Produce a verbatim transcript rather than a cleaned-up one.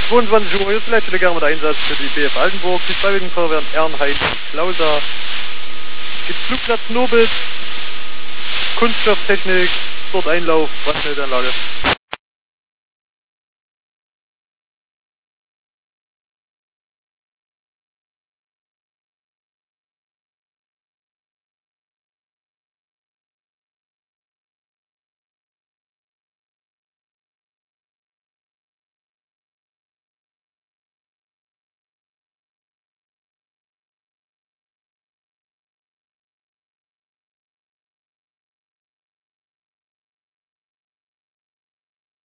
zweiundzwanzig Uhr, hier ist die Leitstelle Germer der Einsatz für die B F Altenburg, die Freiwilligen Feuerwehren Ehrenhain und Klausa. Es gibt Flugplatz Nobel, Kunststofftechnik, dort Einlauf, Brandmeldeanlage.